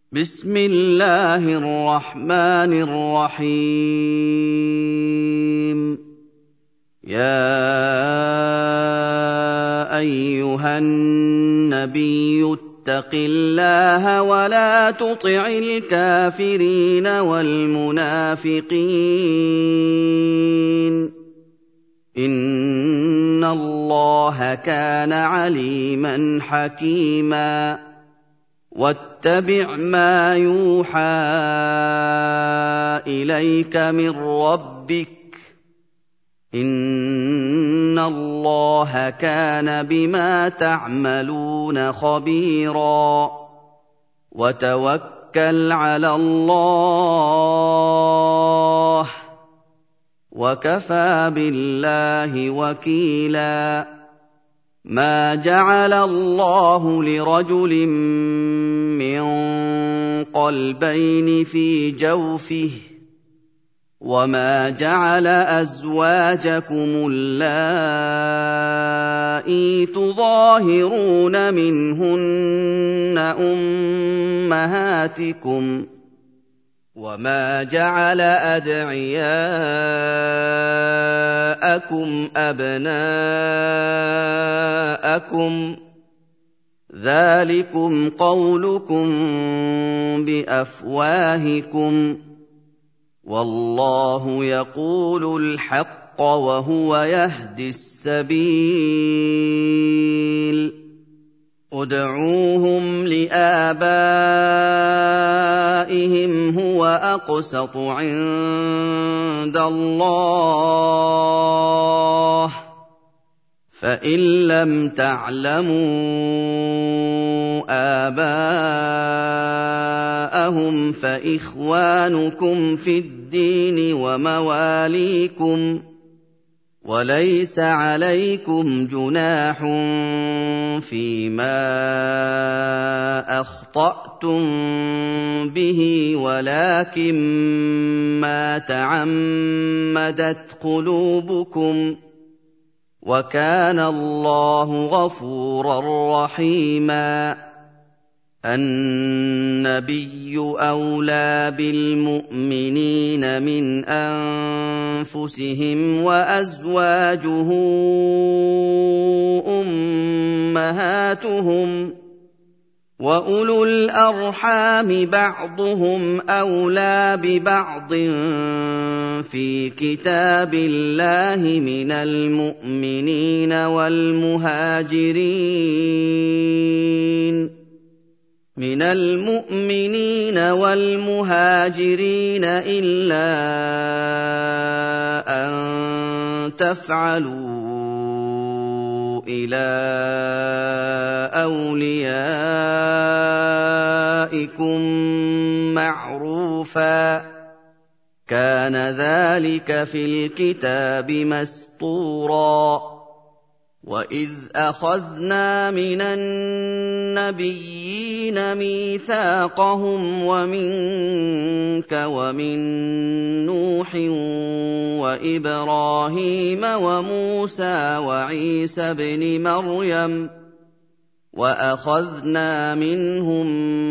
بسم الله الرحمن الرحيم. يا أيها النبي اتق الله ولا تطع الكافرين والمنافقين إن الله كان عليما حكيما. واتبع ما يوحى إليك من ربك إن الله كان بما تعملون خبيرا. وتوكل على الله وكفى بالله وكيلا. ما جعل الله لرجل من قلبين في جوفه وما جعل أزواجكم اللائي تظاهرون منهن أمهاتكم وما جعل أدعياءكم أبناءكم ذلكم قولكم بأفواهكم والله يقول الحق وهو يهدي السبيل. ادعوهم لآبائهم هو أقسط عند الله فإن لم تعلموا آباءهم فإخوانكم في الدين ومواليكم وليس عليكم جناح فيما أخطأتم به ولكن ما تعمدت قلوبكم وكان الله غفورا رحيما. النبي أولى بالمؤمنين من أنفسهم وأزواجه أمهاتهم وأولو الأرحام بعضهم أولى ببعض في كتاب الله من المؤمنين والمهاجرين إلا أن تفعلوا إلى أوليائكم معروفا كان ذلك في الكتاب مسطورا. وإذ أخذنا من النبيين ميثاقهم ومنك ومن نوح وإبراهيم وموسى وعيسى ابن مريم وأخذنا منهم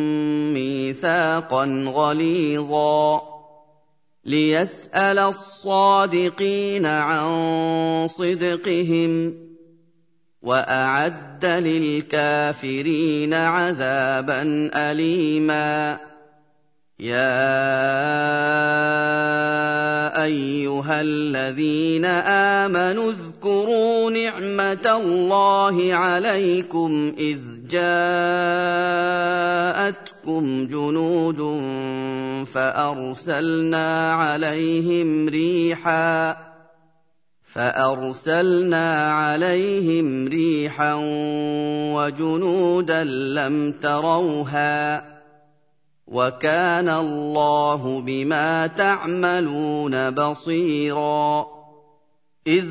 ميثاقا غليظا ليسأل الصادقين عن صدقهم وأعد للكافرين عذابا أليما. يا أيها الذين آمنوا اذكروا نعمة الله عليكم إذ جاءتكم جنود فأرسلنا عليهم ريحا وجنودا لم تروها وكان الله بما تعملون بصيرا. إذ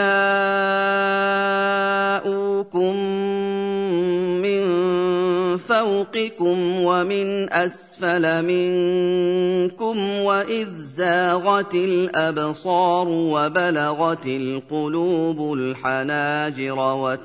جاءوكم من فوقكم ومن أسفل منكم وإذ زاغت الأبصار وبلغت القلوب الحناجر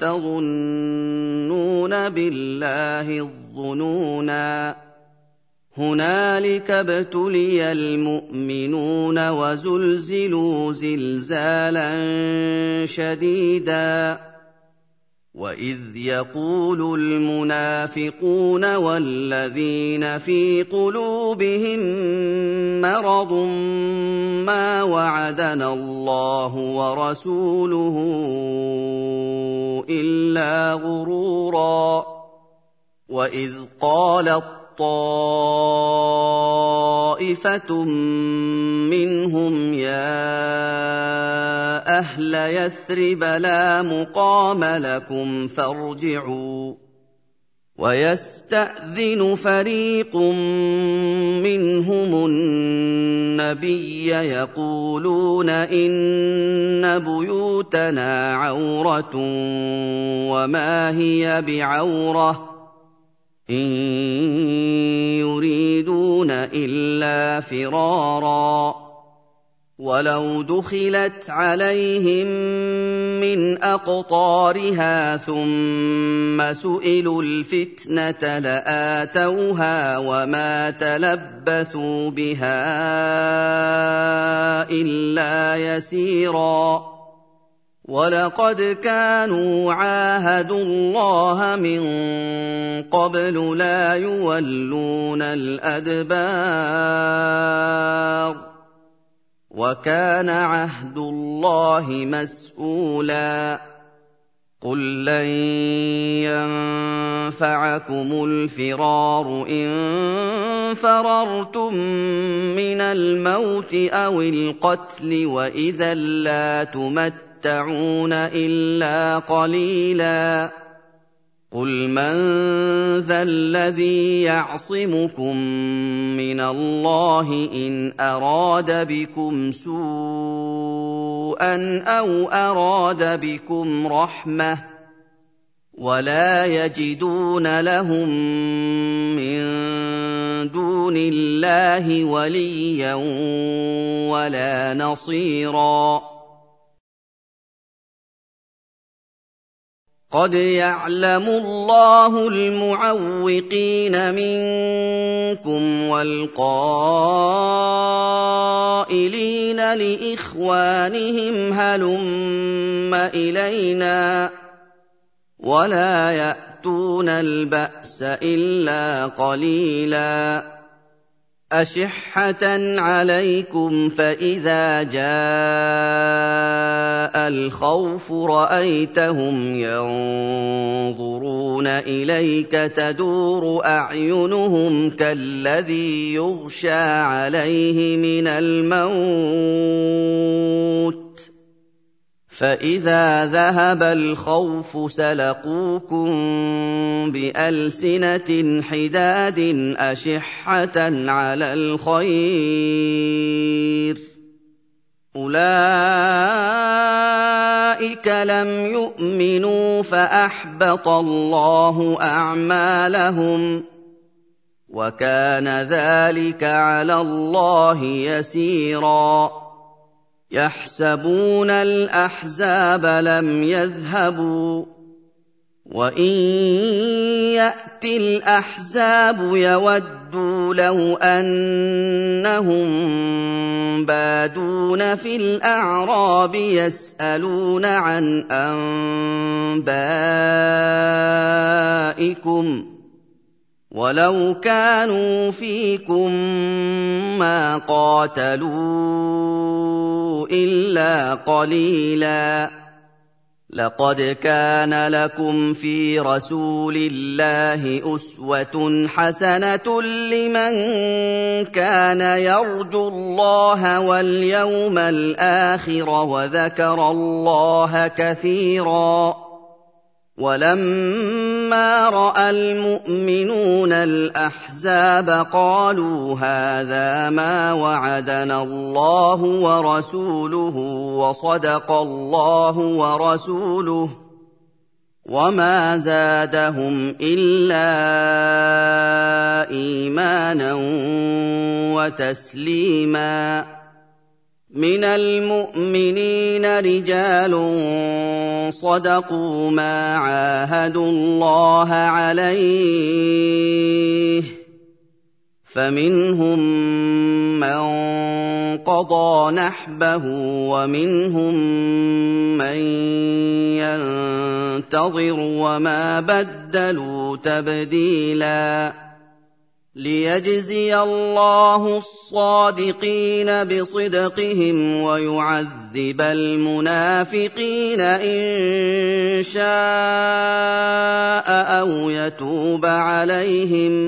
وتظنون بالله الظنونا هُنَالِكَ ابْتُلِيَ الْمُؤْمِنُونَ وَزُلْزِلُوا زِلْزَالًا شَدِيدًا. وَإِذْ يَقُولُ الْمُنَافِقُونَ وَالَّذِينَ فِي قُلُوبِهِم مَّرَضٌ مَّا وَعَدَنَا اللَّهُ وَرَسُولُهُ إِلَّا غُرُورًا. وَإِذْ قَالَت طَّائِفَةٌ مِّنْهُمْ يَا أَهْلَ يَثْرِبَ لَا مُقَامَ لَكُمْ فَارْجِعُوا. وَيَسْتَأْذِنُ فَرِيقٌ مِّنْهُمُ النَّبِيَّ يَقُولُونَ إِنَّ بُيُوتَنَا عَوْرَةٌ وَمَا هِيَ بِعَوْرَةٍ إِن يُرِيدُونَ إِلَّا فِرَارًا. وَلَوْ دُخِلَتْ عَلَيْهِم مِّنْ أَقْطَارِهَا ثُمَّ سُئِلُوا الْفِتْنَةَ لَآتَوْهَا وَمَا تَلَبَّثُوا بِهَا إِلَّا يَسِيرًا. وَلَقَدْ كَانُوا عَاهَدُوا اللَّهَ مِن قَبْلُ لَا يُوَلُّونَ الْأَدْبَارَ وَكَانَ عَهْدُ اللَّهِ مَسْئُولًا. قُل لَّن يَنفَعَكُمُ الْفِرَارُ إِن فَرَرْتُم مِّنَ الْمَوْتِ أَوِ الْقَتْلِ وَإِذًا لَّا تُمَتَّعُونَ إِلَّا قَلِيلًا. قُلْ مَن ذَا الَّذِي يَعْصِمُكُم مِّنَ اللَّهِ إِنْ أَرَادَ بِكُمْ سُوءًا أَوْ أَرَادَ بِكُمْ رَحْمَةً وَلَا يَجِدُونَ لَهُم مِّن دُونِ اللَّهِ وَلِيًّا وَلَا نَصِيرًا. قَدْ يَعْلَمُ اللَّهُ الْمُعَوِّقِينَ مِنكُمْ وَالْقَائِلِينَ لِإِخْوَانِهِمْ هَلُمَّ إِلَيْنَا وَلَا يَأْتُونَ الْبَأْسَ إِلَّا قَلِيلًا. أَشِحَّةً عَلَيْكُمْ فَإِذَا جَاءَ الْخَوْفُ رَأَيْتَهُمْ يَنظُرُونَ إِلَيْكَ تَدُورُ أَعْيُنُهُمْ كَالَّذِي يُغْشَىٰ عَلَيْهِ مِنَ الْمَوْتِ فَإِذَا ذَهَبَ الْخَوْفُ سَلَقُوكُم بِأَلْسِنَةٍ حِدَادٍ أَشِحَّةً عَلَى الْخَيْرِ أُولَٰئِكَ لَمْ يُؤْمِنُوا فَأَحْبَطَ اللَّهُ أَعْمَالَهُمْ وَكَانَ ذَٰلِكَ عَلَى اللَّهِ يَسِيرًا. يَحْسَبُونَ الْأَحْزَابَ لَمْ يَذْهَبُوا وَإِن يَأْتِ الْأَحْزَابُ يَوَدُّوا لَوْ أَنَّهُم بَادُونَ فِي الْأَعْرَابِ يَسْأَلُونَ عَنْ أَنبَائِكُمْ وَلَوْ كَانُوا فِيكُم مَّا قَاتَلُوا إِلَّا قَلِيلًا. لَقَدْ كَانَ لَكُمْ فِي رَسُولِ اللَّهِ أُسْوَةٌ حَسَنَةٌ لِّمَن كَانَ يَرْجُو اللَّهَ وَالْيَوْمَ الْآخِرَ وَذَكَرَ اللَّهَ كَثِيرًا. وَلَمَّا رَأَى الْمُؤْمِنُونَ الْأَحْزَابَ قَالُوا هَٰذَا مَا وَعَدَنَا اللَّهُ وَرَسُولُهُ وَصَدَقَ اللَّهُ وَرَسُولُهُ وَمَا زَادَهُمْ إِلَّا إِيمَانًا وَتَسْلِيمًا. مِنَ الْمُؤْمِنِينَ رِجَالٌ صَدَقُوا مَا عَاهَدُوا اللَّهَ عَلَيْهِ فمنهم من قضى نحبه ومنهم من ينتظر وما بدلوا تبديلا ليجزي الله الصادقين بصدقهم ويعذب المنافقين إن شاء أو يتوب عليهم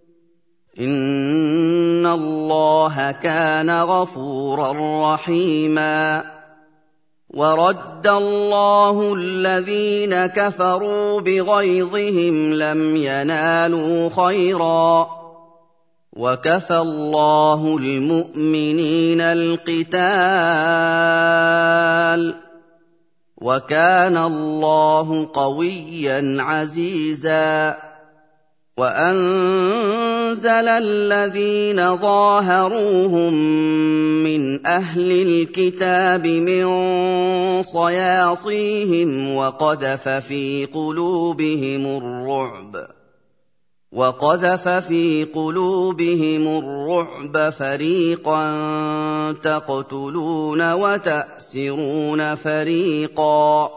إن الله كان غفورا رحيما ورد الله الذين كفروا بغيظهم لم ينالوا خيرا وكفى الله المؤمنين القتال وكان الله قويا عزيزا وأنزل الذين ظاهروهم من أهل الكتاب من صياصيهم وقذف في قلوبهم الرعب فريقا تقتلون وتأسرون فريقا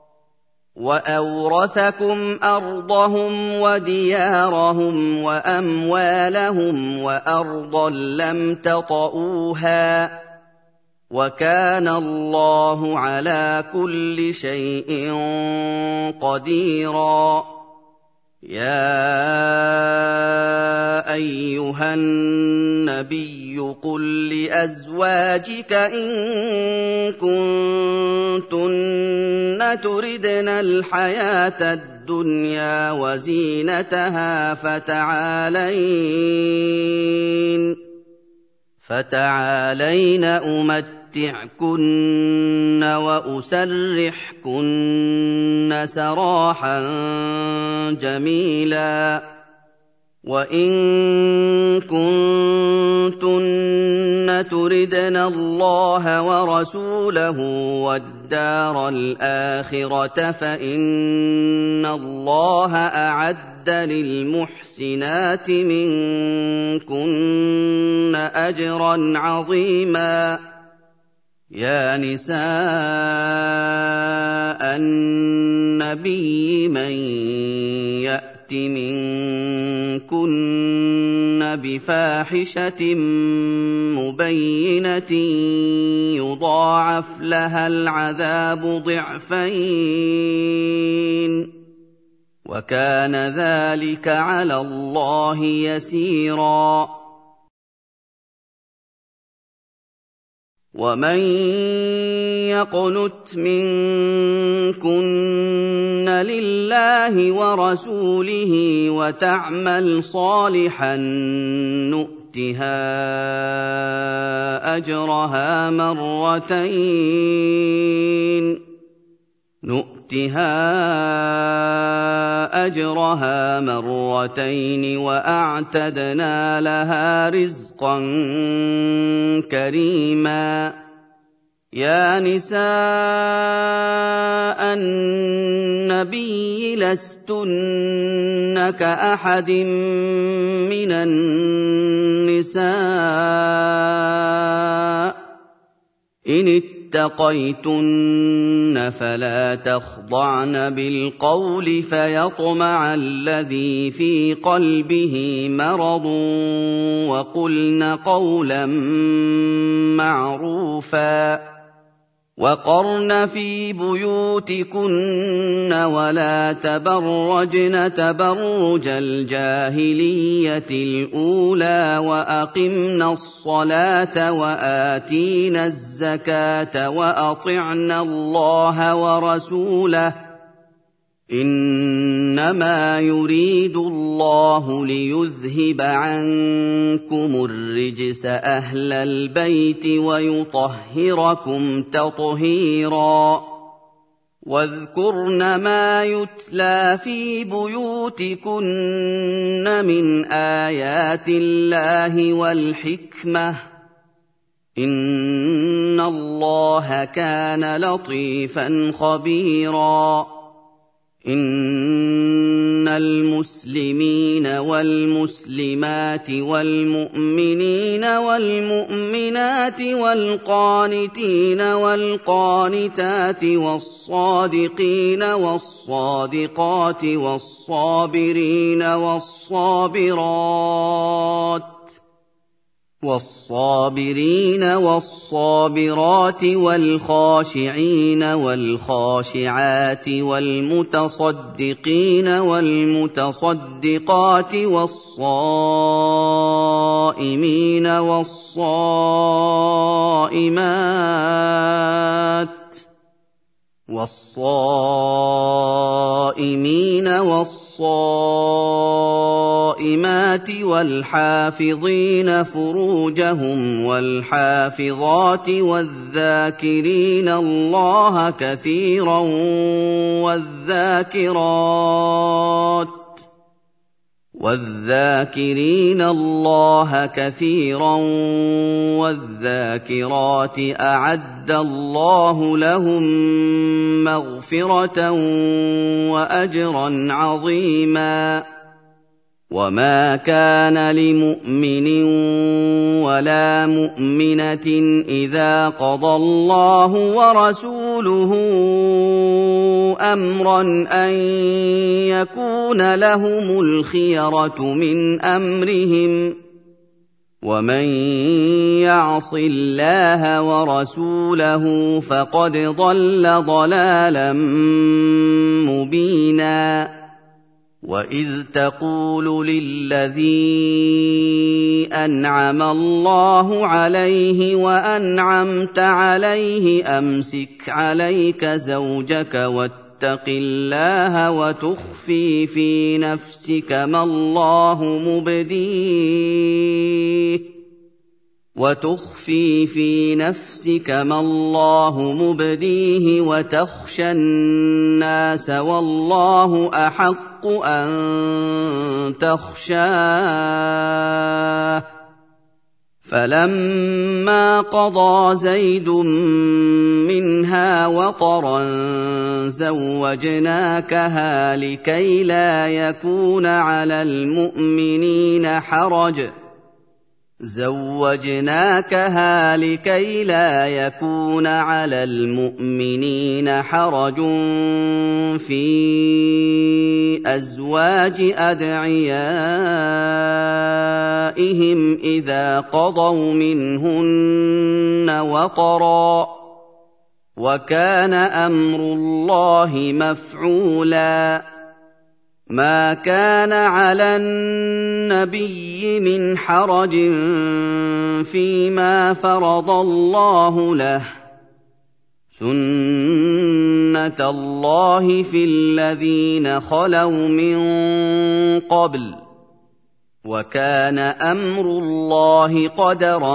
وأورثكم أرضهم وديارهم وأموالهم وأرضا لم تطئوها وكان الله على كل شيء قديرا يا أيها النبي قل لأزواجك إن كنتن تردن الحياة الدنيا وزينتها فتعالين أمتعكن وأسرحكن سراحا جميلا وإن كنتن تردن الله ورسوله والدار الآخرة فإن الله أعد للمحسنات منكن أجرا عظيما يا نساء النبي من يأت منكن بفاحشة مبينة يضاعف لها العذاب ضعفين وكان ذلك على الله يسيرا ومن يقنت منكن لله ورسوله وتعمل صالحا نؤتها أجرها مرتين وأعتدنا لها رزقا كريما يا نساء النبي لستن كأحد من النساء إن اتقيتن فلا تخضعن بالقول فيطمع الذي في قلبه مرض وقلن قولا معروفا وقرن في بيوتكن ولا تبرجن تبرج الجاهلية الأولى وأقمن الصلاة وآتينا الزكاة وأطعنا الله ورسوله إنما يريد الله ليذهب عنكم الرجس أهل البيت ويطهركم تطهيرا واذكرن ما يتلى في بيوتكن من آيات الله والحكمة إن الله كان لطيفا خبيرا إِنَّ الْمُسْلِمِينَ وَالْمُسْلِمَاتِ وَالْمُؤْمِنِينَ وَالْمُؤْمِنَاتِ وَالْقَانِتِينَ وَالْقَانِتَاتِ وَالصَّادِقِينَ وَالصَّادِقَاتِ وَالصَّابِرِينَ وَالصَّابِرَاتِ وَالْخَاشِعِينَ وَالْخَاشِعَاتِ وَالْمُتَصَدِّقِينَ وَالْمُتَصَدِّقَاتِ وَالصَّائِمِينَ والصائمات والحافظين فروجهم والحافظات والذاكرين الله كثيرا والذاكرات أعد الله لهم مغفرة وأجرا عظيما وما كان لمؤمن ولا مؤمنة إذا قضى الله ورسوله أمرا أن يكون لهم الخيرة من أمرهم ومن يعص الله ورسوله فقد ضل ضلالا مبينا وَإِذْ تَقُولُ لِلَّذِي أَنْعَمَ اللَّهُ عَلَيْهِ وَأَنْعَمْتَ عَلَيْهِ أَمْسِكْ عَلَيْكَ زَوْجَكَ وَاتَّقِ اللَّهَ وَتُخْفِي فِي نَفْسِكَ مَا اللَّهُ مُبْدِيهِ وَتَخْشَى النَّاسَ وَاللَّهُ أَحَقُّ أَن تَخْشَاهُ فَلَمَّا قَضَىٰ زَيْدٌ مِّنْهَا وَطَرًا زَوَّجْنَاكَهَا لِكَيْ لَا يَكُونَ عَلَى الْمُؤْمِنِينَ حَرَجٌ فِي أَزْوَاجِ أَدْعِيَائِهِمْ إِذَا قَضَوْا مِنْهُنَّ وَطَرًا ۚ وَكَانَ أَمْرُ اللَّهِ مَفْعُولًا مَا كَانَ عَلَى النَّبِيِّ مِنْ حَرَجٍ فِيمَا فَرَضَ اللَّهُ لَهُ ۖ سُنَّةَ اللَّهِ فِي الَّذِينَ خَلَوْا مِن قَبْلُ ۚ وَكَانَ أَمْرُ اللَّهِ قَدَرًا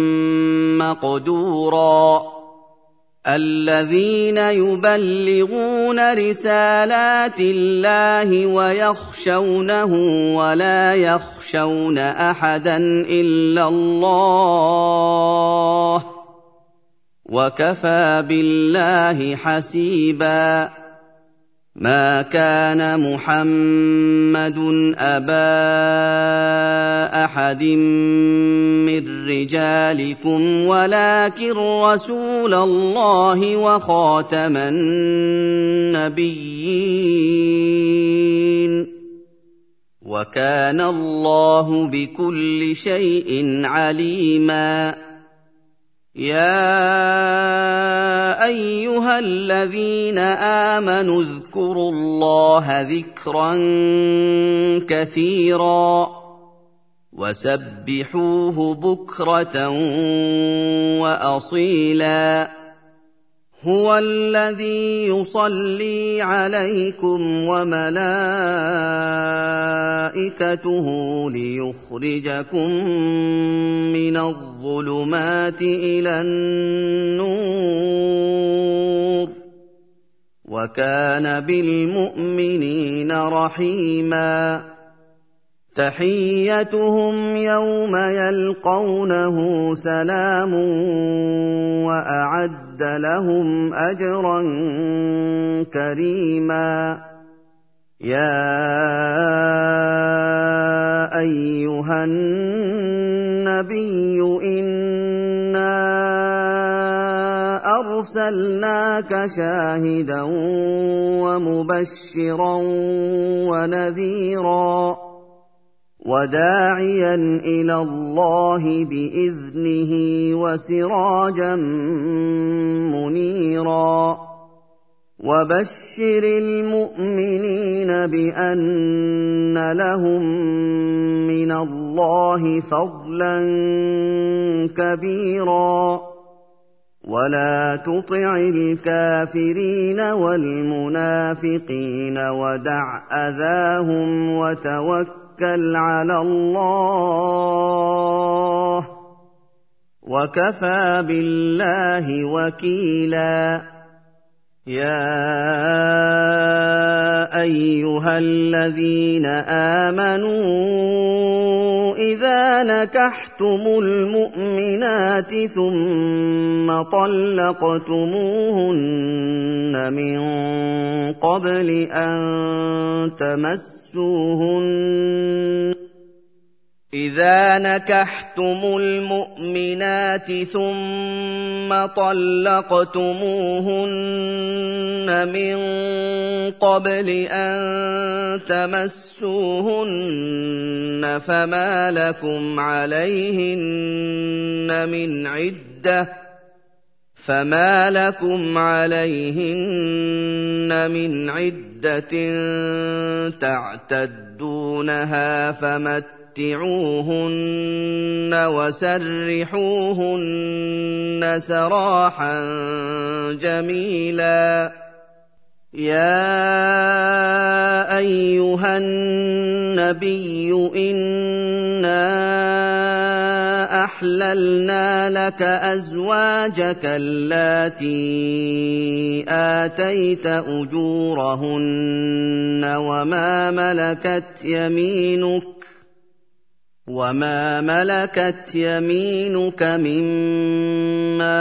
مَّقْدُورًا الَّذِينَ يُبَلِّغُونَ رِسَالَاتِ اللَّهِ وَيَخْشَوْنَهُ وَلَا يَخْشَوْنَ أَحَدًا إِلَّا اللَّهَ ۗ وَكَفَىٰ بِاللَّهِ حَسِيبًا مَا كَانَ مُحَمَّدٌ أَبَا أَحَدٍ مِّن رِّجَالِكُمْ وَلَٰكِن رَّسُولَ اللَّهِ وَخَاتَمَ النَّبِيِّينَ وَكَانَ اللَّهُ بِكُلِّ شَيْءٍ عَلِيمًا يَا أَيُّهَا الَّذِينَ آمَنُوا اذْكُرُوا اللَّهَ ذِكْرًا كَثِيرًا وَسَبِّحُوهُ بُكْرَةً وَأَصِيلًا هُوَ الَّذِي يُصَلِّي عَلَيْكُمْ وَمَلَائِكَتُهُ لِيُخْرِجَكُم مِّنَ الظُّلُمَاتِ إِلَى النُّورِ ۚ وَكَانَ بِالْمُؤْمِنِينَ رَحِيمًا تَحِيَّتُهُمْ يَوْمَ يَلْقَوْنَهُ سَلَامٌ وَأَعَدَّ لَهُمْ أَجْرًا كَرِيمًا يَا أَيُّهَا النَّبِيُّ إِنَّا أَرْسَلْنَاكَ شَاهِدًا وَمُبَشِّرًا وَنَذِيرًا وَدَاعِيًا إِلَى اللَّهِ بِإِذْنِهِ وَسِرَاجًا مُّنِيرًا وَبَشِّرِ الْمُؤْمِنِينَ بِأَنَّ لَهُم مِّنَ اللَّهِ فَضْلًا كَبِيرًا وَلَا تُطِعِ الْكَافِرِينَ وَالْمُنَافِقِينَ وَدَعْ أَذَاهُمْ وَتَوَكَّلْ عَلَى اللَّهِ وَكَفَىٰ بِاللَّهِ وَكِيلًا يَا أَيُّهَا الَّذِينَ آمَنُوا إِذَا نَكَحْتُمُ الْمُؤْمِنَاتِ ثُمَّ طَلَّقْتُمُوهُنَّ مِن قَبْلِ أَن تَمَسُّوهُنَّ إِذَا نَكَحْتُمُ الْمُؤْمِنَاتِ ثُمَّ طَلَّقْتُمُوهُنَّ مِن قَبْلِ أَن تَمَسُّوهُنَّ فَمَا لَكُمْ عَلَيْهِنَّ مِنْ عِدَّةٍ تَعْتَدُّونَهَا فَمَتِّعُوهُنَّ وَسَرِّحُوهُنَّ سَرَاحًا جَمِيلًا يَا أَيُّهَا النَّبِيُّ إِنَّا أَحْلَلْنَا لَكَ أَزْوَاجَكَ اللَّاتِي آتَيْتَ أُجُورَهُنَّ وَمَا مَلَكَتْ يَمِينُكَ مِمَّا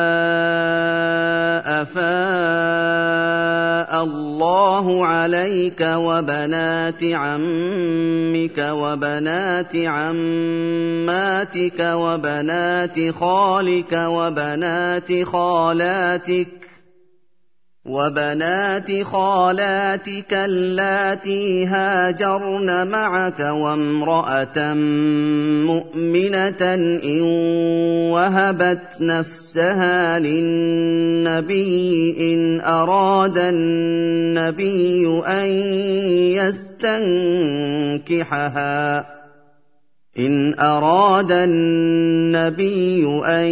أَفَاءَ اللَّهُ عَلَيْكَ وَبَنَاتِ عَمِّكَ وَبَنَاتِ عَمَّاتِكَ وَبَنَاتِ خَالِكَ وَبَنَاتِ خَالَاتِكَ اللَّاتِي هَاجَرْنَ مَعَكَ وَامْرَأَةً مُّؤْمِنَةً إِن وَهَبَتْ نَفْسَهَا لِلنَّبِيِّ إِنْ أَرَادَ النَّبِيُّ أَن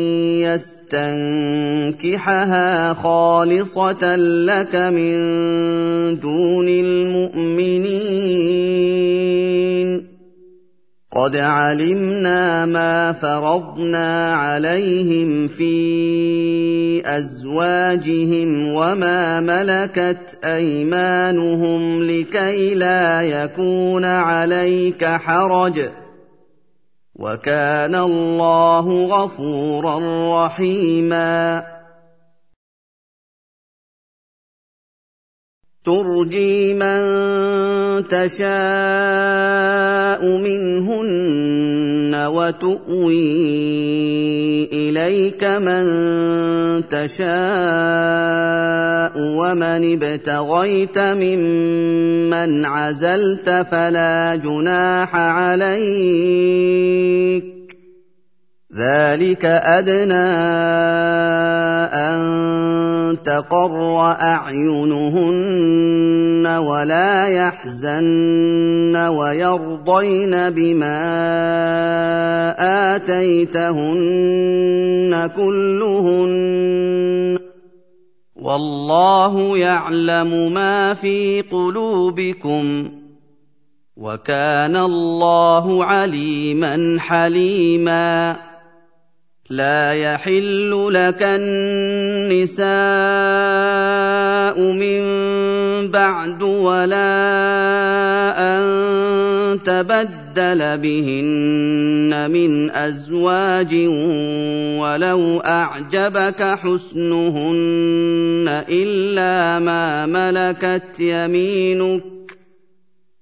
يَسْتَنكِحَهَا خَالِصَةً لَّكَ مِن دُونِ الْمُؤْمِنِينَ قَدْ عَلِمْنَا مَا فَرَضْنَا عَلَيْهِمْ فِي أَزْوَاجِهِمْ وَمَا مَلَكَتْ أَيْمَانُهُمْ لِكَيْ لَا يَكُونَ عَلَيْكَ حَرَجٌ ۗ وَكَانَ اللَّهُ غَفُورًا رَّحِيمًا تُرْجِي مَن تَشَاءُ مِنْهُنَّ وَتُؤْوِي إِلَيْكَ مَن تَشَاءُ وَمَنِ ابْتَغَيْتَ مِمَّنْ عَزَلْتَ فَلَا جُنَاحَ عَلَيْكَ ۚ ذَلِكَ أَدْنَىٰ أَن تَقَرَّ أَعْيُنُهُنَّ وَلَا يَحْزَنَّ وَيَرْضَيْنَ بِمَا آتَيْتَهُنَّ كُلُّهُنَّ ۚ وَاللَّهُ يَعْلَمُ مَا فِي قُلُوبِكُمْ ۚ وَكَانَ اللَّهُ عَلِيمًا حَلِيمًا لَا يَحِلُّ لَكَ النِّسَاءُ مِن بَعْدُ وَلَا أَن تَبَدَّلَ بِهِنَّ مِنْ أَزْوَاجٍ وَلَوْ أَعْجَبَكَ حُسْنُهُنَّ إِلَّا مَا مَلَكَتْ يَمِينُكَ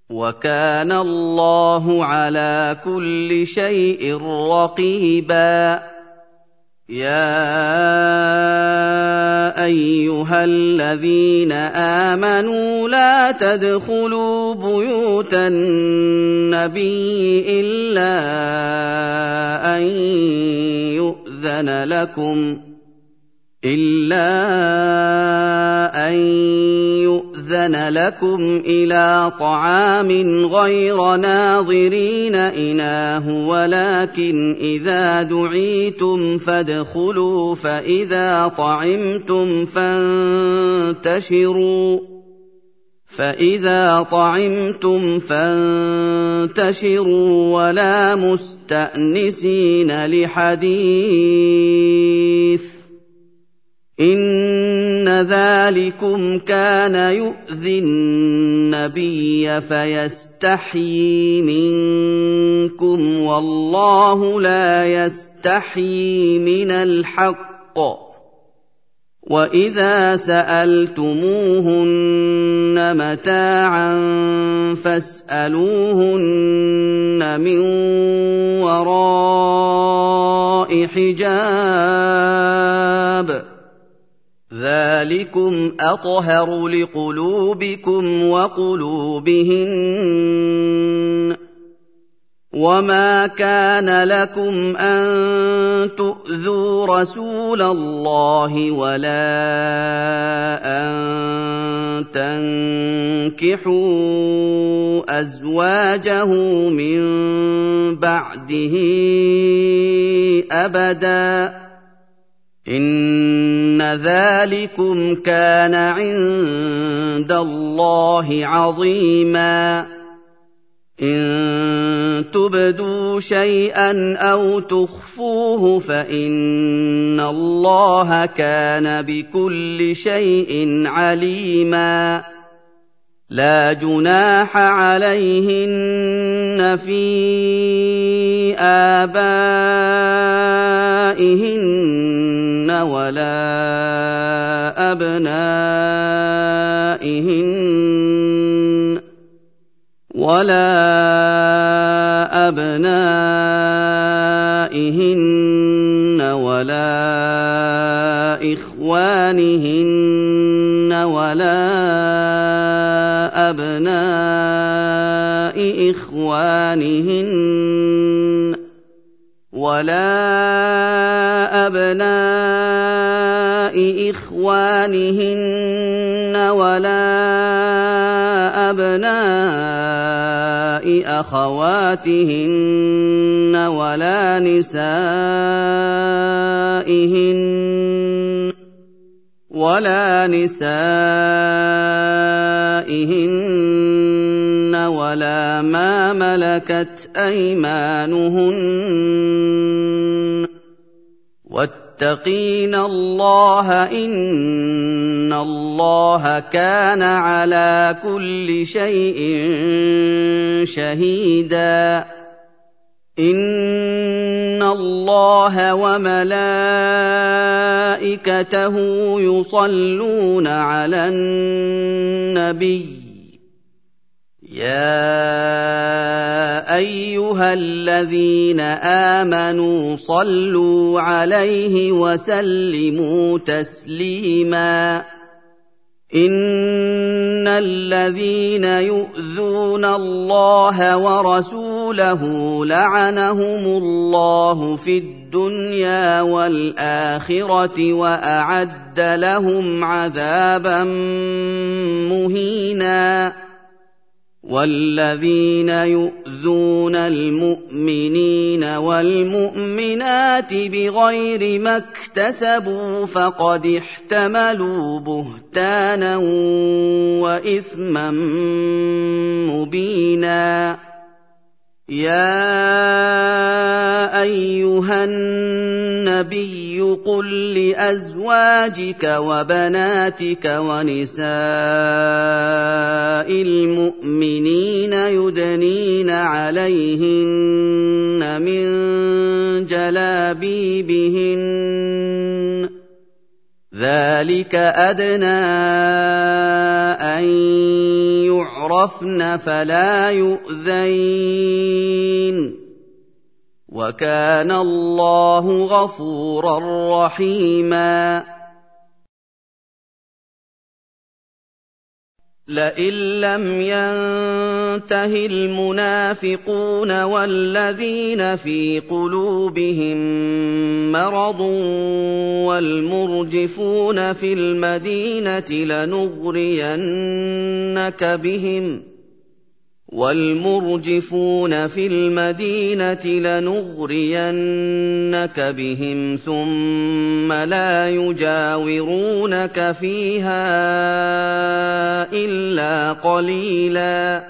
وَكَانَ اللَّهُ عَلَىٰ كُلِّ شَيْءٍ رَّقِيبًا يَا أَيُّهَا الَّذِينَ آمَنُوا لَا تَدْخُلُوا بُيُوتَ النَّبِيِّ إِلَّا أَن يُؤْذَنَ لَكُمْ إِلَىٰ طَعَامٍ غَيْرَ نَاظِرِينَ إِنَاهُ وَلَٰكِنْ إِذَا دُعِيتُمْ فَادْخُلُوا فَإِذَا طَعِمْتُمْ فَانتَشِرُوا وَلَا مُسْتَأْنِسِينَ لِحَدِيثٍ ۚ إِنَّ ذَٰلِكُمْ كَانَ يُؤْذِي النَّبِيَّ فَيَسْتَحْيِي مِنكُمْ وَاللَّهُ لَا يَسْتَحْيِي مِنَ الْحَقِّ ۚ وَإِذَا سَأَلْتُمُوهُنَّ مَتَاعًا فَاسْأَلُوهُنَّ مِن وَرَاءِ حِجَابٍ ۚ ذَٰلِكُمْ أَطْهَرُ لِقُلُوبِكُمْ وَقُلُوبِهِنَّ ۚ وَمَا كَانَ لَكُمْ أَن تُؤْذُوا رَسُولَ اللَّهِ وَلَا أَن تَنكِحُوا أَزْوَاجَهُ مِن بَعْدِهِ أَبَدًا ۚ إِنَّ ذَٰلِكُمْ كَانَ عِندَ اللَّهِ عَظِيمًا إِن تُبْدُوا شَيْئًا أَوْ تُخْفُوهُ فَإِنَّ اللَّهَ كَانَ بِكُلِّ شَيْءٍ عَلِيمًا لَا جُنَاحَ عَلَيْهِنَّ فِي آبَائِهِنَّ وَلَا أَبْنَائِهِنَّ وَلَا إِخْوَانِهِنَّ وَلَا أَبْنَاءِ إِخْوَانِهِنَّ وَلَا أَبْنَاءِ أَخَوَاتِهِنَّ وَلَا نِسَائِهِنَّ وَلَا مَا مَلَكَتْ أَيْمَانُهُنَّ ۗ وَاتَّقِينَ اللَّهَ ۚ إِنَّ اللَّهَ كَانَ عَلَىٰ كُلِّ شَيْءٍ شَهِيدًا إِنَّ اللَّهَ وَمَلَائِكَتَهُ يُصَلُّونَ عَلَى النَّبِيِّ يَا أَيُّهَا الَّذِينَ آمَنُوا صَلُّوا عَلَيْهِ وَسَلِّمُوا تَسْلِيمًا إِنَّ الَّذِينَ يُؤْذُونَ اللَّهَ وَرَسُولَهُ لَعَنَهُمُ اللَّهُ فِي الدُّنْيَا وَالْآخِرَةِ وَأَعَدَّ لَهُمْ عَذَابًا مُّهِينًا وَالَّذِينَ يُؤْذُونَ الْمُؤْمِنِينَ وَالْمُؤْمِنَاتِ بِغَيْرِ مَا اكْتَسَبُوا فَقَدِ احْتَمَلُوا بُهْتَانًا وَإِثْمًا مُّبِينًا يَا أَيُّهَا النَّبِيُّ قُل لِّأَزْوَاجِكَ وَبَنَاتِكَ وَنِسَاءِ الْمُؤْمِنِينَ يُدْنِينَ عَلَيْهِنَّ مِن جَلَابِيبِهِنَّ ۚ ذلك أدنى أن يعرفن فلا يؤذين وكان الله غفورا رحيما لئن لم ينته المنافقون والذين في قلوبهم مرض والمرجفون في المدينة لنغرينك بهم ثم لا يجاورونك فيها إلا قليلا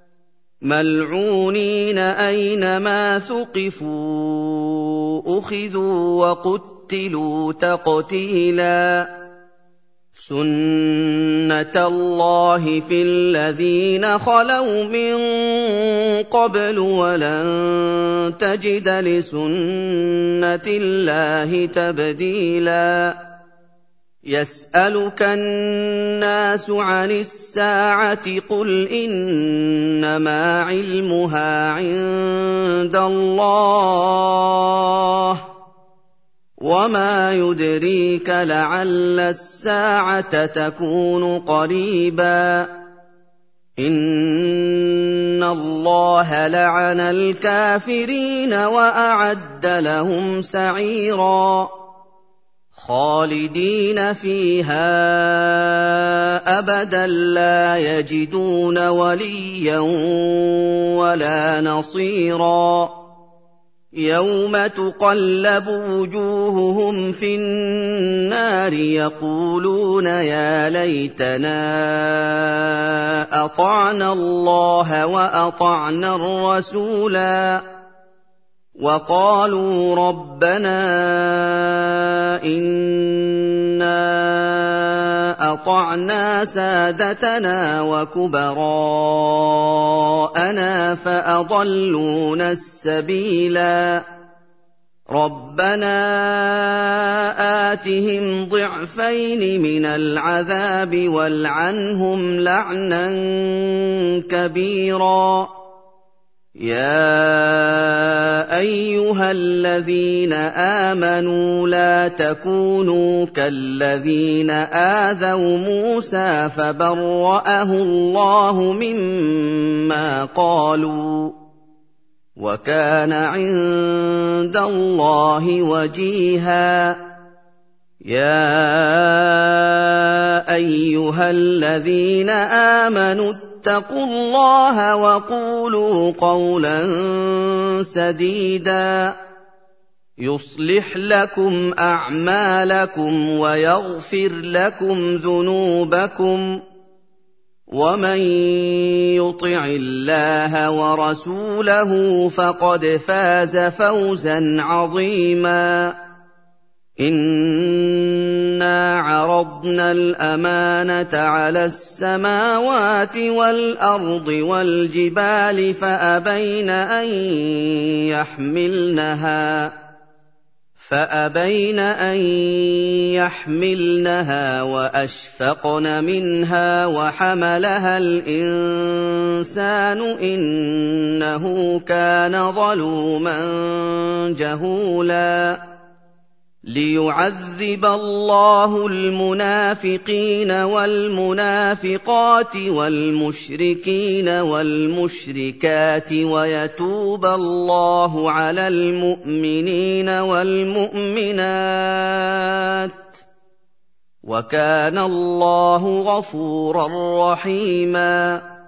ملعونين أينما ثقفوا أخذوا وقتلوا تقتيلا سنة الله في الذين خلوا من قبل ولن تجد لسنة الله تبديلا يسألك الناس عن الساعة قل إنما علمها عند الله وما يدريك لعل الساعة تكون قريبا إن الله لعن الكافرين وأعد لهم سعيرا خالدين فيها أبدا لا يجدون وليا ولا نصيرا يوم تقلب وجوههم في النار يقولون يا ليتنا أطعنا الله وأطعنا الرسولا وقالوا ربنا إنا أطعنا سادتنا وكبراءنا فأضلونا السبيلا ربنا آتهم ضعفين من العذاب والعنهم لعنا كبيرا يا أيها الذين آمنوا لا تكونوا كالذين آذوا موسى فبرأه الله مما قالوا وكان عند الله وجيها يا أيها الذين آمنوا اتقوا الله وقولوا قولا سديدا يصلح لكم أعمالكم ويغفر لكم ذنوبكم ومن يطع الله ورسوله فقد فاز فوزا عظيما إنا عرضنا الأمانة على السماوات والأرض والجبال فأبين أن يحملنها وأشفقن منها وحملها الإنسان إنه كان ظلوما جهولا ليعذب الله المنافقين والمنافقات والمشركين والمشركات ويتوب الله على المؤمنين والمؤمنات وكان الله غفورا رحيما